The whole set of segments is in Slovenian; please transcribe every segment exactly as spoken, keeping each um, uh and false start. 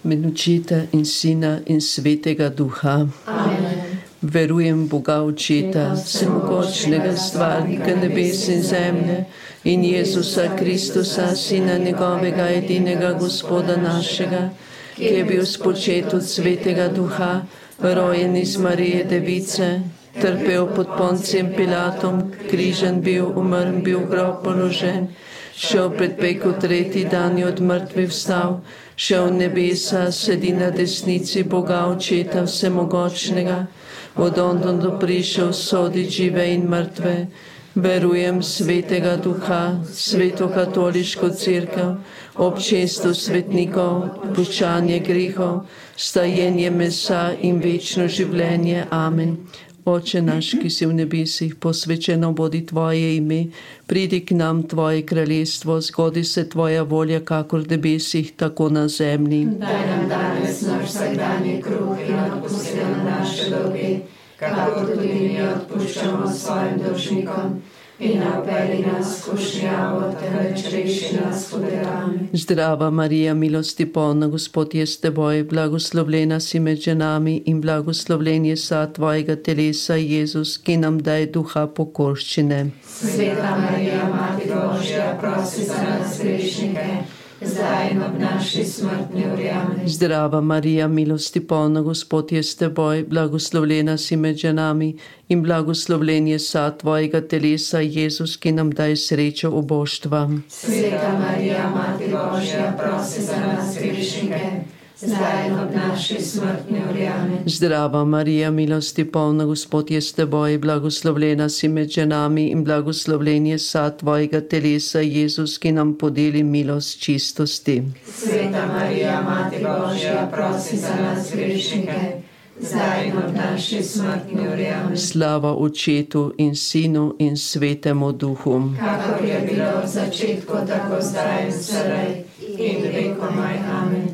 Med Očeta in Sina in Svetega Duha. Amen. Verujem Boga Očeta, vsemogočnega stvarnika nebes in zemlje, in Jezusa Kristusa, Sina njegovega edinega Gospoda našega, ki je bil spočet od Svetega Duha, rojen iz Marije Device, trpel pod Poncijem Pilatom, križan bil, umrl bil, v grob položen, šel pred peko tretji dan je od mrtvih vstal, šel v nebesa, sedi na desnici Boga Očeta vsemogočnega, od ondon do prišel sodit žive in mrtve. Verujem Svetega Duha, Sveto katoliško cerkev, občestvo svetnikov, odpuščanje grehov, stajenje mesa in večno življenje. Amen. Oče naš, ki si v nebesih, posvečeno bodi tvoje ime, pridi k nam tvoje kraljestvo, zgodi se tvoja volja, kakor v nebesih, tako na zemlji. Daj nam danes naš vsakdanji kruh in odpusti nam naše dolge, kakor tudi mi odpuščamo svojim dolžnikom. In ne vpelji nas v skušnjavo, temveč reši nas hudega. Zdrava Marija, milosti polna, Gospod je s teboj, blagoslovljena si med ženami in blagoslovljen je sad tvojega telesa, Jezus, ki nam daje duha pokorščine. Sveta Marija, Mati Božja, prosi za nas grešnike, zdaj in ob naši smrtni uri. Amen. Zdrava Marija, milosti polna, Gospod je s teboj, blagoslovljena si med ženami in blagoslovljen je sad tvojega telesa, Jezus, ki nam daje srečo oboštva. Sveta Marija, Mati Božja, prosi za nas grešnike, zdaj in ob naši smrtni uri. Amen. Zdrava Marija, milosti polna, Gospod je s teboj, blagoslovljena si med ženami in blagoslovljen je sad tvojega telesa, Jezus, ki nam podeli milost čistosti. Sveta Marija, Mati Božja, prosi za nas grešnike, zdaj in ob naši smrtni uri. Amen. Slava Očetu in Sinu in Svetemu Duhu. Kakor je bilo v začetku, tako zdaj in vselej in vekomaj. Amen.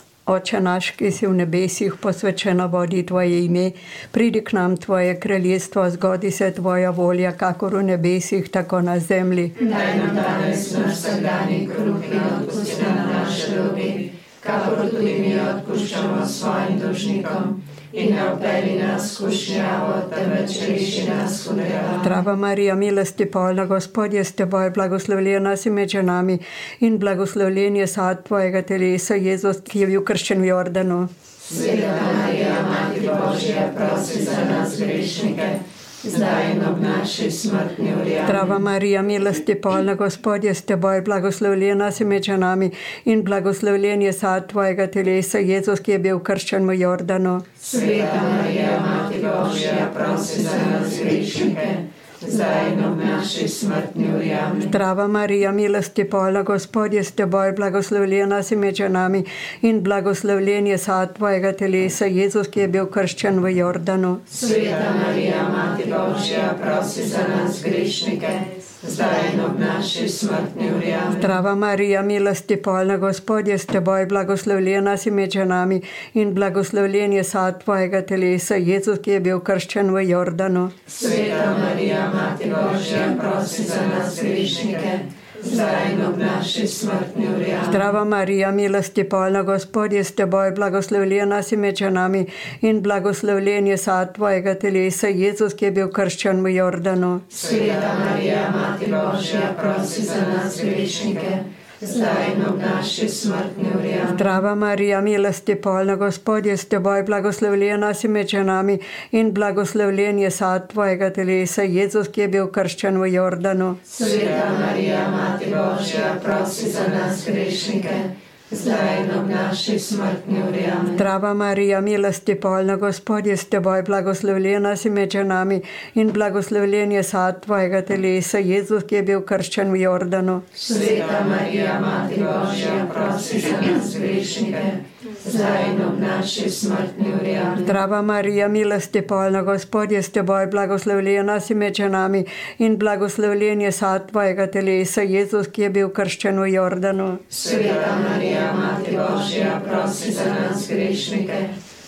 Oče naš, ki si v nebesih, posvečeno bodi tvoje ime, pridi k nam tvoje kraljestvo, zgodi se tvoja volja, kakor v nebesih, tako na zemlji. Daj nam danes naš vsakdanji kruh in odpusti nam naše dolge, kakor tudi mi odpuščamo svojim dolžnikom. In ne vpelji nas v skušnjavo, temveč reši nas hudega. Zdrava Marija, milosti polna, Gospod je s teboj, blagoslovljena si med ženami in blagoslovljen je sad tvojega telesa, Jezus, ki je bil krščen v Jordanu. Sveta Marija, Mati Božja, prosi za nas grešnike, zdaj in ob naši smrtni uri. Zdrava Marija, milosti polna, Gospod je s teboj, blagoslovljena si med ženami in blagoslovljen je sad tvojega telesa, Jezus, ki je bil krščen v Jordanu. Sveta Marija, Mati Božja, prosi za nas grešnike, zdaj in ob naši smrtni uri. Zdrava Marija, milosti polna, Gospod je s teboj, blagoslovljena si med ženami in blagoslovljen je sad tvojega telesa, Jezus, ki je bil krščen v Jordanu. Sveta Marija, Mati Božja, prosi za nas grešnike, zdaj in ob naši smrtni uri. Zdrava Marija, milosti polna, Gospod je s teboj, blagoslovljena si med ženami in blagoslovljen je sad tvojega telesa, Jezus, ki je bil krščen v Jordanu. Sveta Marija, Mati Božja, prosi za nas grešnike, zdaj in ob naši smrtni uri. Zdrava Marija, milosti polna, Gospod je s teboj, blagoslovljena si med ženami in blagoslovljen je sad tvojega telesa, Jezus, ki je bil krščen v Jordanu. Sveta Marija, Mati Božja, prosi za nas grešnike, zdaj in ob naši smrtni uri. Zdrava Marija, milosti polna, Gospod je s teboj, blagoslovljena si med ženami in blagoslovljen je sad tvojega telesa, Jezus, ki je bil krščen v Jordanu. Sveta Marija, Mati Božja, prosi za nas grešnike, zdaj in ob naši smrtni uri. Zdrava Marija, milosti polna, Gospod je s teboj, blagoslovljena si med ženami in blagoslovljen je sad tvojega telesa, Jezus, ki je bil krščen v Jordanu. Sveta Marija, Mati Božja, prosi za nas grešnike, zdaj in ob naši smrtni uri. Zdrava Marija, milosti polna, Gospod je s teboj, blagoslovljena si med ženami in blagoslovljen je sad tvojega telesa, Jezus, ki je bil krščen v Jordanu. Sveta Marija, Mati Božja, prosi za nas grešnike,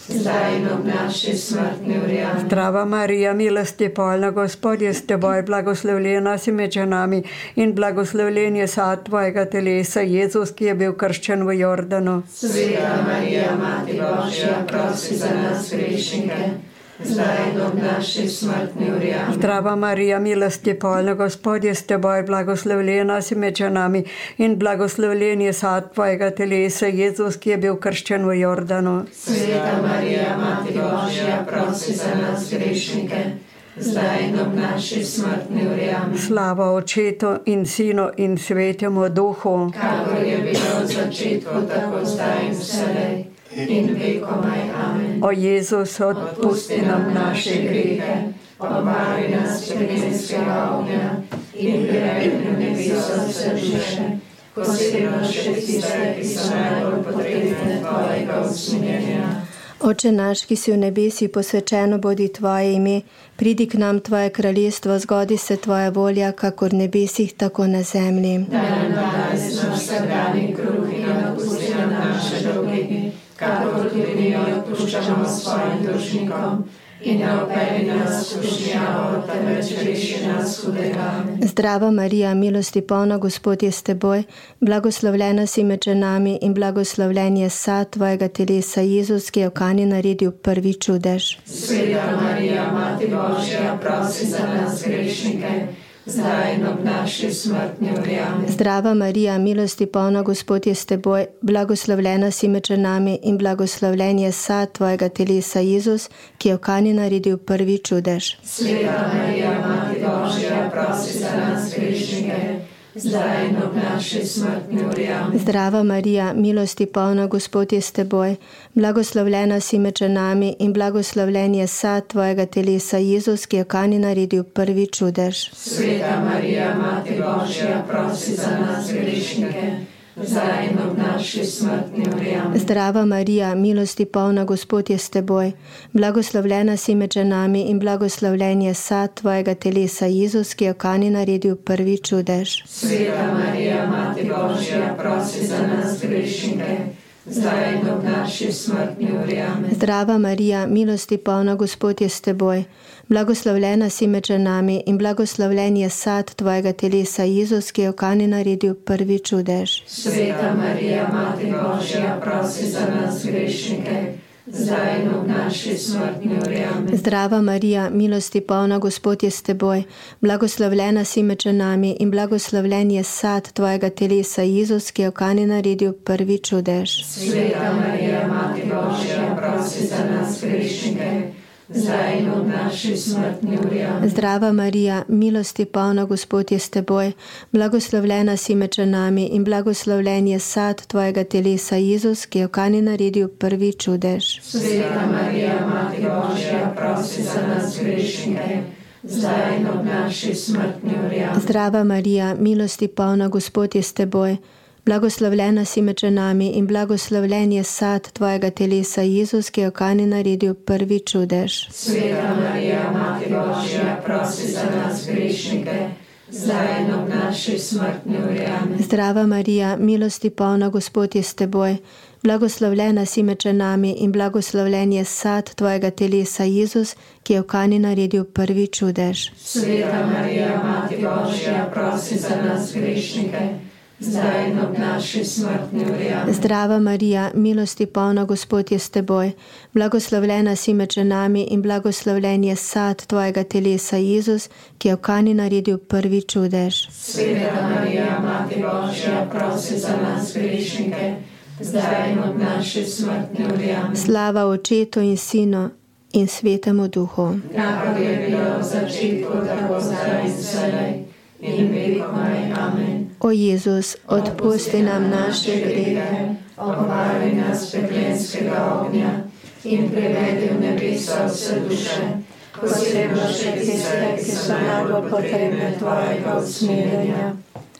zdaj in ob naši smrtni uri. Amen. Zdrava Marija, milosti polna, Gospod je s teboj, blagoslovljena si med ženami in blagoslovljen je sad tvojega telesa, Jezus, ki je bil krščen v Jordanu. Sveta Marija, Mati Božja, prosi za nas grešnike, zdaj in ob naši smrtni uri. Amen. Zdrava Marija, milosti polna, Gospod je s teboj, blagoslovljena si med ženami in blagoslovljen je sad tvojega telesa, Jezus, ki je bil krščen v Jordanu. Sveta Marija, Mati Božja, prosi za nas grešnike, zdaj in ob naši smrtni uri. Amen. Slava Očetu in Sinu in Svetemu Duhu, kakor je bilo v začetku, tako zdaj in vselej in vekomaj. Amen. o Jezus, Odpusti nam naše grehe, obvari nas peklenskega ognja in privedi v nebeso vse duše, posebno še tiste, ki so najbolj potrebne tvojega usmiljenja. Oče naš, ki si v nebesi, posvečeno bodi tvoje ime, pridi k nam tvoje kraljestvo, zgodi se tvoja volja, kakor v nebesih, tako na zemlji. Daj nam danes naš vsakdanji kruh in odpusti nam naše dolge, kakor tudi mi odpuščamo svojim dolžnikom. In ne vpelji nas v skušnjavo, temveč reši nas hudega. Zdrava Marija, milosti polna, Gospod je s teboj, blagoslovljena si med ženami in blagoslovljen je sad tvojega telesa, Jezus, ki je v Kani naredil prvi čudež. Sveta Marija, Mati Božja, prosi za nas grešnike, zdaj in ob naši smrtni uri. Amen. Zdrava Marija, milosti polna, Gospod je s teboj, blagoslovljena si med ženami in blagoslovljen je sad tvojega telesa, Jezus, ki je v Kani naredil prvi čudež. Sveta Marija, Mati Božja, prosi za nas grešnike, zdaj in ob naši smrtni uri. Amen. Zdrava Marija, milosti polna, Gospod je s teboj, blagoslovljena si med ženami in blagoslovljen je sad tvojega telesa, Jezus, ki je v Kani naredil prvi čudež. Sveta Marija, Mati Božja, prosi za nas grešnike, zdaj in ob naši smrtni uri. Amen. Zdrava Marija, milosti polna, Gospod je s teboj, blagoslovljena si med ženami in blagoslovljen je sad tvojega telesa, Jezus, ki je v Kani naredil prvi čudež. Sveta Marija, Mati Božja, prosi za nas grešnike, zdaj in ob naši smrtni uri. Amen. Zdrava Marija, milosti polna, Gospod je s teboj, blagoslovljena si med ženami in blagoslovljen je sad tvojega telesa, Jezus, ki je v Kani naredil prvi čudež. Sveta Marija, Mati Božja, prosi za nas grešnike, zdaj in ob naši smrtni uri. Amen. Zdrava Marija, milosti polna, Gospod je s teboj, blagoslovljena si med ženami in blagoslovljen je sad tvojega telesa, Jezus, ki je v Kani naredil prvi čudež. Sveta Marija, Mati Božja, prosi za nas grešnike, zdaj in ob naši smrtni uri. Amen. Zdrava Marija, milosti polna, Gospod je s teboj, blagoslovljena si med ženami in blagoslovljen je sad tvojega telesa, Jezus, ki je v Kani naredil prvi čudež. Sveta Marija, Mati Božja, prosi za nas grešnike, zdaj in ob naši smrtni uri. Amen. Zdrava Marija, milosti polna, Gospod je s teboj, blagoslovljena si med ženami in blagoslovljen je sad tvojega telesa, Jezus, ki je v Kani naredil prvi čudež. Sveta Marija, Mati Božja, prosi za nas grešnike, zdaj in ob naši smrtni uri. Amen. Zdrava Marija, milosti polna, Gospod je s teboj, blagoslovljena si med ženami in blagoslovljen je sad tvojega telesa, Jezus, ki je v Kani naredil prvi čudež. Sveta Marija, Mati Božja, prosi za nas grešnike, zdaj in ob naši smrtni uri. Amen. Zdrava Marija, milosti polna, Gospod je s teboj, blagoslovljena si med ženami in blagoslovljen je sad tvojega telesa, Jezus, ki je v Kani naredil prvi čudež. Sveta Marija, Mati Božja, prosi za nas grešnike, zdaj in ob naši smrtni uri. Amen. Slava Očetu in Sinu in Svetemu Duhu. Kakor je bilo v začetku, tako zdaj in vselej in vekomaj. Amen. O Jezus, odpusti nam naše grehe, obvari nas peklenskega ognja in privedi v nebeso vse duše, posebno še tiste, ki so najbolj potrebne tvojega usmiljenja.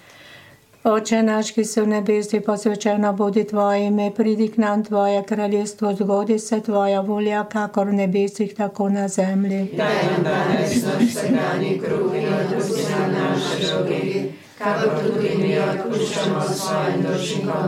Oče naš, ki si v nebesi, posvečeno bodi tvoje ime, pridi k nam tvoje kraljestvo, zgodi se tvoja volja, kakor v nebesih, tako na zemlji. Daj nam danes naš vsakdanji kruh in odpusti nam naše dolge, kakor tudi mi odpuščamo svojim dolžnikom.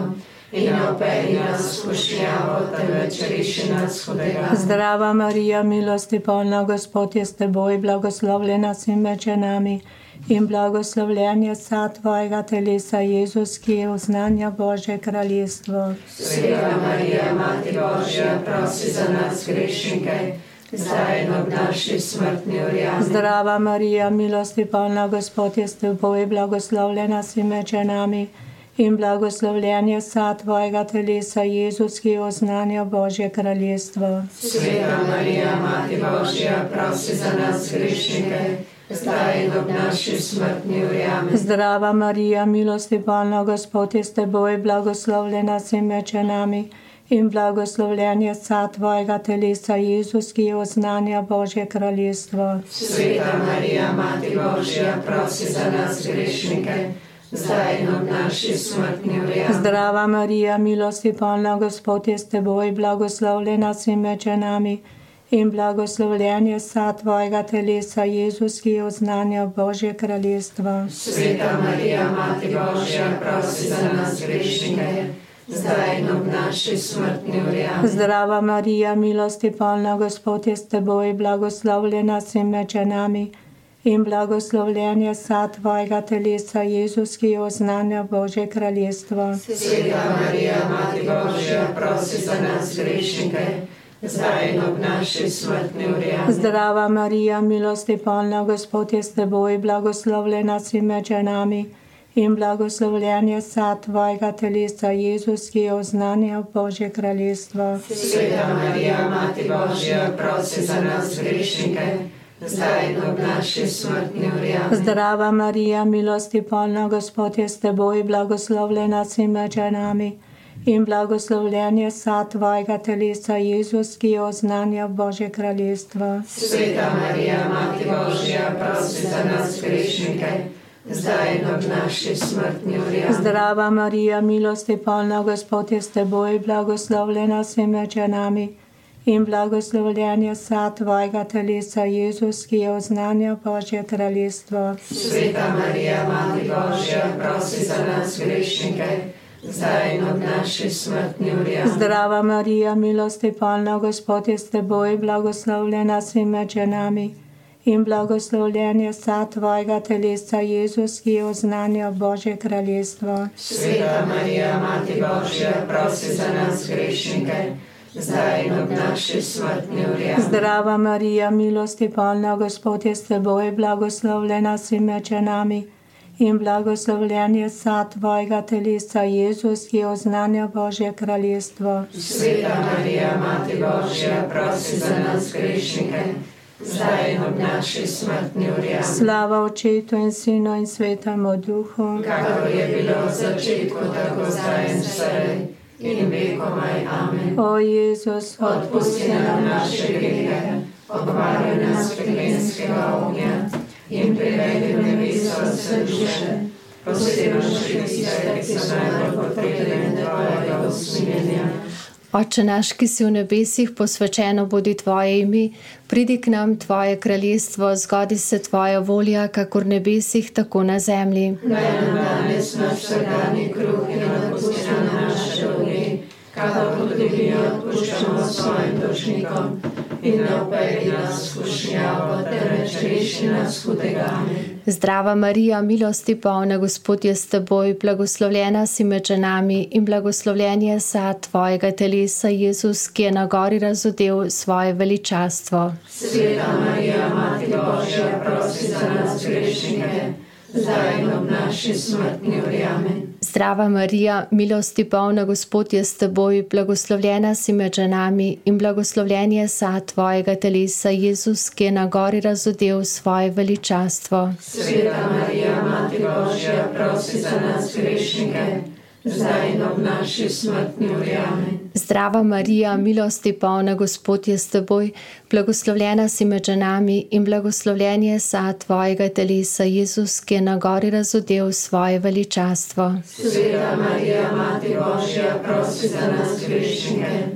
in ne operi nas v skušnjavo, temveč reši nas hudega. Zdrava Marija, milosti polna, Gospod je s teboj, blagoslovljena si med ženami in blagoslovljen je sad tvojega telesa, Jezus, ki je oznanja Božje kraljestvo. Sveta Marija, Mati Božja, prosi za nas grešnike, zdaj in ob naši smrtni uri. Amen. Zdrava Marija, milosti polna, Gospod je s teboj, blagoslovljena si med ženami in blagoslovljen je sad tvojega telesa, Jezus, ki je oznanja Božje kraljestvo. Sveta Marija, Mati Božja, prosi za nas grešnike, zdaj in ob naši smrtni uri. Amen. Zdrava Marija, milosti polna, Gospod je s teboj, blagoslovljena si med ženami in blagoslovljen je sad tvojega telesa, Jezus, ki je oznanja Božje kraljestvo. Sveta Marija, Mati Božja, prosi za nas grešnike, zdaj in ob naši smrtni uri. Zdrava Marija, milosti polna, Gospod je s teboj, blagoslovljena si med ženami in blagoslovljen je sad tvojega telesa, Jezus, ki je oznanja Božje kraljestvo. Sveta Marija, Mati Božja, prosi za nas grešnike, zdaj in ob naši smrtni uri. Zdrava Marija, milosti polna, Gospod je s teboj, blagoslovljena si med ženami in blagoslovljen je sad tvojega telesa, Jezus, ki je oznanja Božje kraljestvo. Sveta Marija, Mati Božja, prosi za nas grešnike, zdaj in ob naši smrtni uri. Zdrava Marija, milosti polna, Gospod je s teboj, blagoslovljena si med ženami in blagoslovljen je sad tvojega telesa, Jezus, ki je oznanja Božje kraljestvo. Sveta Marija, Mati Božja, prosi za nas grešnike, zdaj in ob naši smrtni uri. Zdrava Marija, milosti polna, Gospod je s teboj, blagoslovljena si med ženami in blagoslovljen je sad tvojega telesa, Jezus, ki je oznanja Božje kraljestvo. Sveta Marija, Mati Božja, prosi za nas grešnike, zdaj in ob naši smrtni uri. Zdrava Marija, milosti polna, Gospod je s teboj, blagoslovljena si med ženami in blagoslovljen je sad tvojega telesa, Jezus, ki je oznanja Božje kraljestvo. Sveta Marija, Mati Božja, prosi za nas grešnike, zdaj in ob naši smrtni uri. Zdrava Marija, milosti polna, Gospod je s teboj, blagoslovljena si med ženami in blagoslovljen je sad tvojega telesa, Jezus, ki je oznanja Božje kraljestvo. Sveta Marija, Mati Božja, prosi za nas grešnike, zdaj in ob naši smrtni uri. Zdrava Marija, milosti polna, Gospod je s teboj, blagoslovljena si med ženami in blagoslovljen je sad tvojega telesa, Jezus, ki je oznanja Božje kraljestvo. Sveta Marija, Mati Božja, prosi za nas grešnike, zdaj in ob naši smrtni uri. Slava Očetu in Sinu in Svetemu Duhu, kakor je bilo v začetku, tako zdaj in vselej in vekomaj. Amen. O Jezus, odpusti nam naše grehe, obvaruj nas peklenskega ognja in privedi v nebeso vse duše, posebno še tiste, ki so najbolj potrebne tvojega usmiljenja. Oče naš, ki si v nebesih, posvečeno bodi tvoje ime, pridi k nam tvoje kraljestvo, zgodi se tvoja volja, kakor v nebesih, tako na zemlji. Daj nam danes naš vsakdanji kruh in odpusti nam naše dolge, kakor tudi mi odpuščamo svojim dolžnikom, in ne operi nas v skušnjavo, temveč reši nas hudega. Amen. Zdrava Marija, milosti polna, Gospod je s teboj, blagoslovljena si med ženami in blagoslovljen je sad tvojega telesa, Jezus, ki je na gori razodel svoje veličastvo. Sveta Marija, Mati Božja, prosi za nas grešnike, zdaj in ob naši smrtni uri. Amen. Zdrava Marija, milosti polna, Gospod je s teboj, blagoslovljena si med ženami in blagoslovljen je sad tvojega telesa, Jezus, ki je na gori razodel svoje veličastvo. Sveta Marija, Mati Božja, prosi za nas grešnike, zdaj in ob naši smrtni uri. Amen. Zdrava Marija, milosti polna, Gospod je s teboj, blagoslovljena si med ženami in blagoslovljen je sad tvojega telesa, Jezus, ki je na gori razodel svoje veličastvo. Sveta Marija, Mati Božja, prosi za nas grešnike,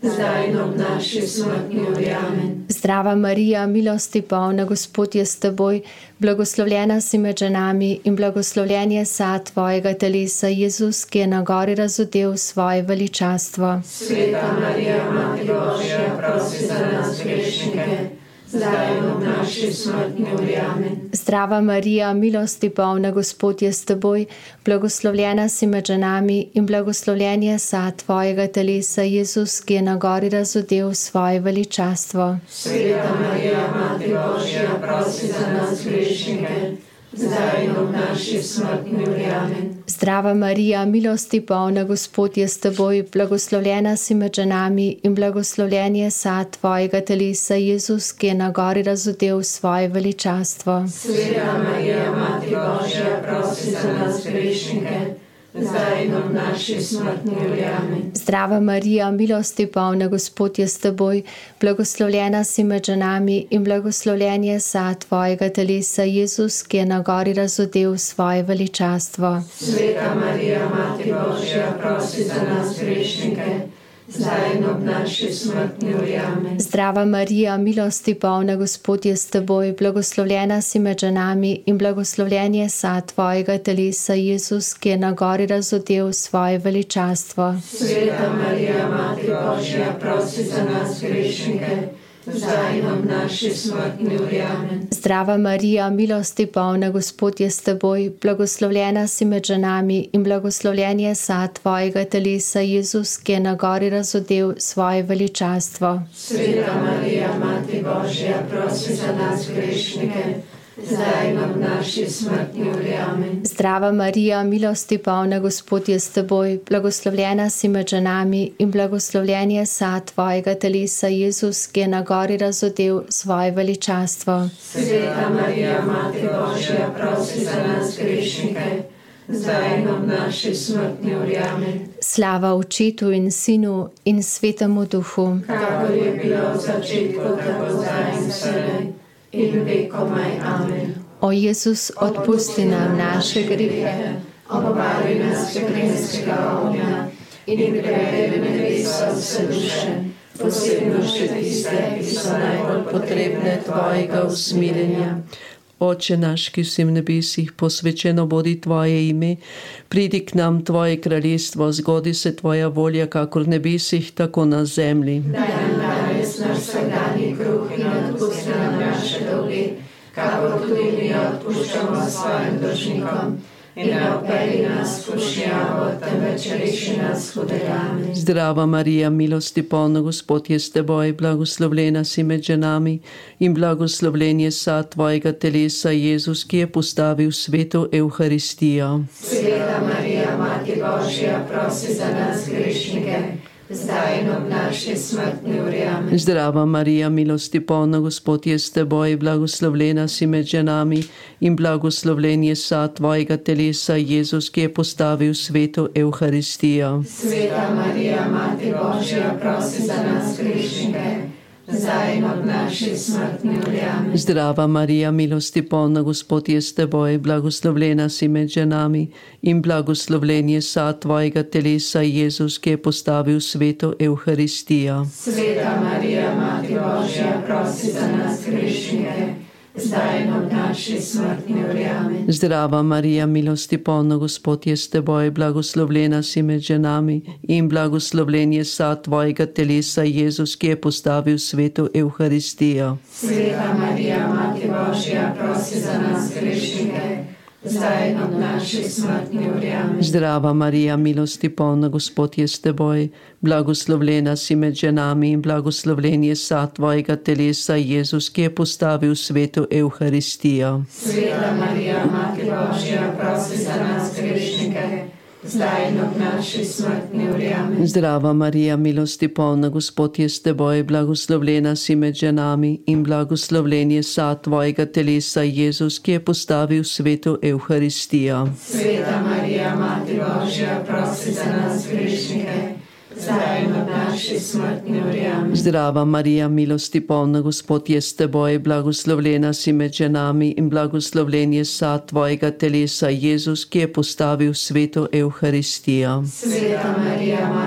zdaj in ob naši smrtni uri. Amen. Zdrava Marija, milosti polna, Gospod je s teboj, blagoslovljena si med ženami in blagoslovljen je sad tvojega telesa, Jezus, ki je na gori razodel svoje veličastvo. Sveta Marija, Mati Božja, prosi za nas grešnike, zdaj in ob naši smrtni uri. Amen. Zdrava Marija, milosti polna, Gospod je s teboj, blagoslovljena si med ženami in blagoslovljen je sad tvojega telesa, Jezus, ki je na gori razodel svoje veličastvo. Sveta Marija, Mati Božja, prosi za nas grešnike, zdaj in ob naši smrtni uri. Amen. Zdrava Marija, milosti polna, Gospod je s teboj, blagoslovljena si med ženami in blagoslovljen je sad tvojega telesa, Jezus, ki je na gori razodel svoje veličastvo. Sveta Marija, Mati Božja, prosi za nas grešnike, zdaj in ob naši smrtni uri. Amen. Zdrava Marija, milosti polna, Gospod je s teboj, blagoslovljena si med ženami in blagoslovljen je sad tvojega telesa, Jezus, ki je na gori razodel svoje veličastvo. Sveta Marija, Mati Božja, prosi za nas grešnike, zdaj in ob naši smrtni uri. Amen. Zdrava Marija, milosti polna, Gospod je s teboj, blagoslovljena si med ženami in blagoslovljen je sad tvojega telesa, Jezus, ki je na gori razodel svoje veličastvo. Sveta Marija, Mati Božja, prosi za nas grešnike, zdaj in ob naši smrtni uri. Amen. Zdrava Marija, milosti polna, Gospod je s teboj, blagoslovljena si med ženami in blagoslovljen je sad tvojega telesa, Jezus, ki je na gori razodel svoje veličastvo. Sveta Marija, Mati Božja, prosi za nas grešnike, zdaj in ob naši smrtni uri. Amen. Zdrava Marija, milosti polna, Gospod je s teboj, blagoslovljena si med ženami in blagoslovljen je sad tvojega telesa, Jezus, ki je na gori razodel svoje veličastvo. Sveta Marija, Mati Božja, prosi za nas grešnike, zdaj in ob naši smrtni uri. Amen. Slava Očetu in Sinu in Svetemu Duhu, kakor je bilo v začetku, tako zdaj in vselej in vekomaj. Amen. O Jezus, odpusti nam naše grehe, obvari nas peklenskega ognja in privedi v nebesa vse duše, posebno še tiste, ki so najbolj potrebne tvojega usmiljenja. Oče naš, ki si v nebesih, posvečeno bodi tvoje ime, pridi k nam tvoje kraljestvo, zgodi se tvoja volja, kakor v nebesih, tako na zemlji. Daj nam danes naš vsakdanji kruh in odpusti nam naše dolge, kakor tudi mi odpuščamo svojim dolžnikom. In ne vpelji nas v skušnjavo, temveč reši nas hudega. Amen. Zdrava Marija, milosti polna, Gospod je s teboj, blagoslovljena si med ženami in blagoslovljen je sad tvojega telesa, Jezus, ki je postavil sveto Evharistijo. Sveta Marija, Mati Božja, prosi za nas grešnike, zdaj in ob naši smrtni uri. Amen. Zdrava Marija, milosti polna, Gospod je s teboj, blagoslovljena si med ženami in blagoslovljen je sad tvojega telesa, Jezus, ki je postavil sveto Evharistijo. Sveta Marija, Mati Božja, prosi za nas grešnike, zdaj in ob naši smrtni uri. Amen. Zdrava Marija, milosti polna, Gospod je s teboj, blagoslovljena si med ženami in blagoslovljen je sad tvojega telesa, Jezus, ki je postavil sveto Evharistijo. Sveta Marija, Mati Božja, prosi za nas grešnike, zdaj in ob naši smrtni uri. Amen. Zdrava Marija, milosti polna, Gospod je s teboj, blagoslovljena si med ženami in blagoslovljen je sad tvojega telesa, Jezus, ki je postavil sveto Evharistijo. Sveta Marija, Mati Božja, prosi za nas grešnike, zdaj in ob naši smrtni uri. Amen. Zdrava Marija, milosti polna, Gospod je s teboj, blagoslovljena si med ženami in blagoslovljen je sad tvojega telesa, Jezus, ki je postavil sveto Evharistijo. Sveta Marija, Mati Božja, prosi za nas grešnike, zdaj in ob naši smrtni uri. Amen. Zdrava Marija, milosti polna, Gospod je s teboj, blagoslovljena si med ženami in blagoslovljen je sad tvojega telesa, Jezus, ki je postavil sveto Evharistijo. Sveta Marija, Mati Božja, prosi za nas grešnike, zdaj in ob naši smrtni uri. Amen. Zdrava Marija, milosti polna, Gospod je s teboj, blagoslovljena si med ženami in blagoslovljen je sad tvojega telesa, Jezus, ki je postavil sveto Evharistijo. Sveta Marija, Mati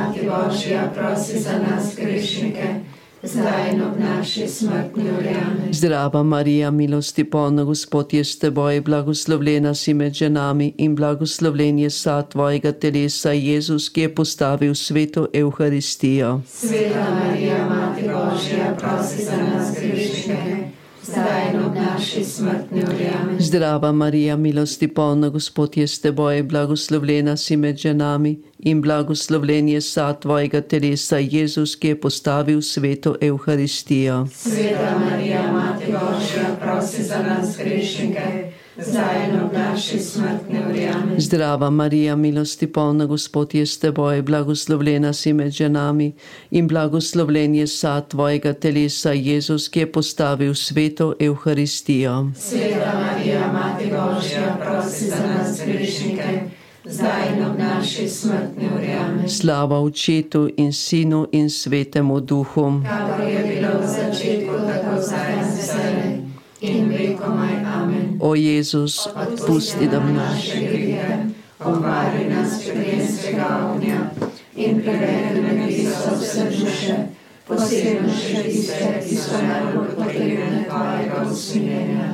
Božja, prosi za nas grešnike, zdaj in ob naši smrtni uri. Amen. Zdrava Marija, milosti polna, Gospod je s teboj, blagoslovljena si med ženami in blagoslovljen je sad tvojega telesa, Jezus, ki je postavil sveto Evharistijo. Sveta Marija, Mati Božja, prosi za nas grešnike, zdaj in ob naši smrtni uri. Amen. Zdrava Marija, milosti polna, Gospod je s teboj, blagoslovljena si med ženami in blagoslovljen je sad tvojega telesa, Jezus, ki je postavil sveto Evharistijo. Sveta Marija, Mati Božja, prosi za nas grešnike, zdaj in ob naši smrtni uri. Amen. Zdrava Marija, milosti polna, Gospod je s teboj, blagoslovljena si med ženami in blagoslovljen je sad tvojega telesa, Jezus, ki je postavil sveto Evharistijo. Sveta Marija, Mati Božja, prosi za nas grešnike, zdaj in ob naši smrtni uri. Amen. Slava Očetu in Sinu in Svetemu Duhu. Kakor je bilo v začetku, tako zdaj in vselej in vekomaj. Amen. O Jezus, odpusti nam naše naše grehe, obvari nas peklenskega ognja in privedi na nebeso vse duše, posebno še tiste, ki so najbolj potrebne tvojega usmiljenja.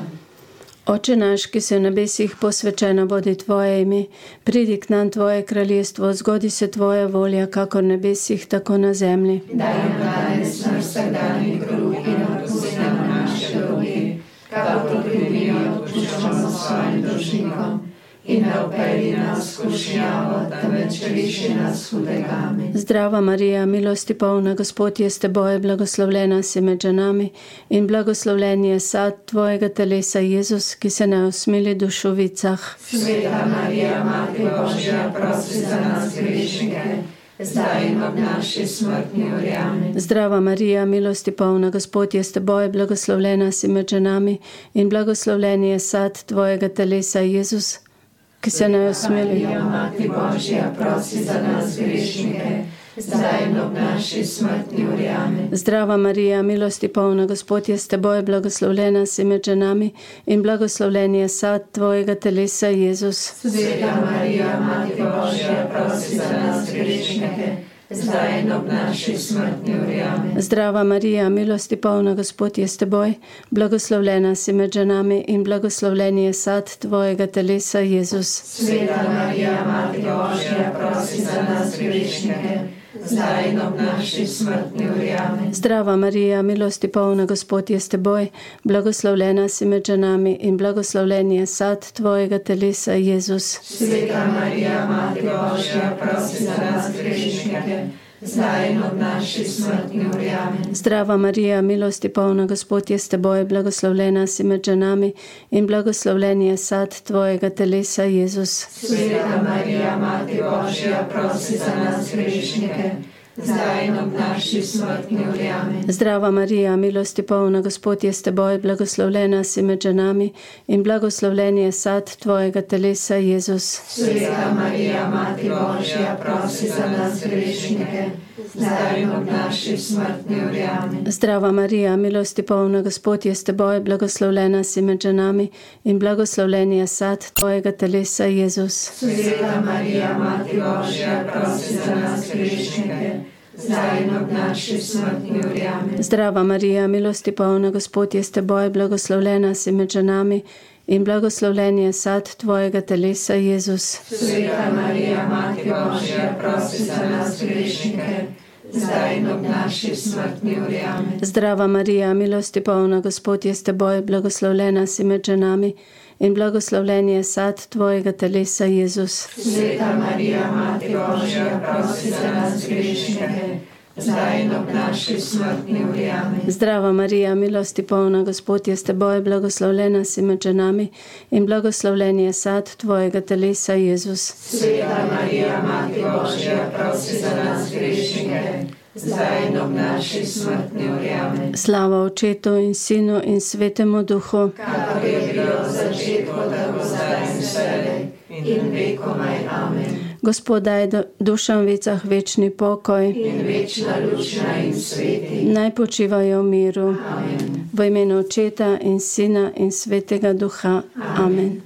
Oče naš, ki se v nebesih, posvečeno bodi tvoje ime, pridi k nam tvoje kraljestvo, zgodi se tvoja volja, kakor v nebesih, tako na zemlji. Daj nam danes naš vsakdanji kruh in odpusti nam naše dolge, kakor tudi mi odpuščamo svojim dolžnikom. In ne vpelji nas v skušnjavo, temveč reši nas hudega. Amen. Zdrava Marija, milosti polna, Gospod je s teboj, blagoslovljena si med ženami in blagoslovljen je sad tvojega telesa, Jezus, ki se ne usmili dušu v vicah. Sveta Marija, Mati Božja, prosi za nas grešnike, zdaj in ob naši smrtni uri. Amen. Zdrava Marija, milosti polna, Gospod je s teboj, blagoslovljena si med ženami in blagoslovljen je sad tvojega telesa, Jezus, ki se ne usmili. Marija, Mati Božja, prosi za nas grešnike, zdaj in ob naši smrtni uri. Amen. Zdrava Marija, milosti polna, Gospod je s teboj, blagoslovljena si med ženami in blagoslovljen je sad tvojega telesa, Jezus. Sveta Marija, Mati Božja, prosi za nas grešnike, zdaj in ob naši smrtni uri. Amen. Zdrava Marija, milosti polna, Gospod je s teboj, blagoslovljena si med ženami in blagoslovljen je sad tvojega telesa, Jezus. Sveta Marija, Mati Božja, prosi za nas grešnike, zdaj in ob naši smrtni uri. Amen. Zdrava Marija, milosti polna, Gospod je s teboj, blagoslovljena si med ženami in blagoslovljen je sad tvojega telesa, Jezus. Sveta Marija, Mati Božja, prosi za nas grešnike, zdaj in ob naši smrtni uri. Amen. Zdrava Marija, milosti polna, Gospod je s teboj, blagoslovljena si med ženami in blagoslovljen je sad tvojega telesa, Jezus. Sveta Marija, Mati Božja, prosi za nas grešnike, zdaj in ob naši smrtni uri. Amen. Zdrava Marija, milosti polna, Gospod je s teboj, blagoslovljena si med ženami in blagoslovljen je sad tvojega telesa, Jezus. Sveta Marija, Mati Božja, prosi za nas grešnike, zdaj in ob naši smrtni uri. Amen. Zdrava Marija, milosti polna, Gospod je s teboj, blagoslovljena si med ženami in blagoslovljen je sad tvojega telesa, Jezus. Sveta Marija, Mati Božja, prosi za nas grešnike, zdaj in ob naši smrtni uri. Amen. Zdrava Marija, milosti polna, Gospod je s teboj, blagoslovljena si med ženami in blagoslovljen je sad tvojega telesa, Jezus. Sveta Marija, Mati Božja, prosi za nas grešnike, zdaj in ob naši smrtni uri. Amen. Zdrava Marija, milosti polna, Gospod je s teboj, blagoslovljena si med ženami in blagoslovljen je sad tvojega telesa, Jezus. Sveta Marija, Mati Božja, prosi za nas grešnike, zdaj in ob naši smrtni uri. Amen. Zdrava Marija, milosti polna, Gospod je s teboj, blagoslovljena si med ženami in blagoslovljen je sad tvojega telesa, Jezus. Sveta Marija, Mati Božja, prosi za nas grešnike, zdaj in ob naši smrtni uri. Amen. Slava Očetu in Sinu in Svetemu Duhu. Kakor je bilo v začetku, tako zdaj in vselej in vekomaj. Amen. Gospod, daj dušam v vicah večni pokoj in večna luč naj jim sveti. Naj počivajo v miru. Amen. V imenu Očeta in Sina in Svetega Duha. Amen.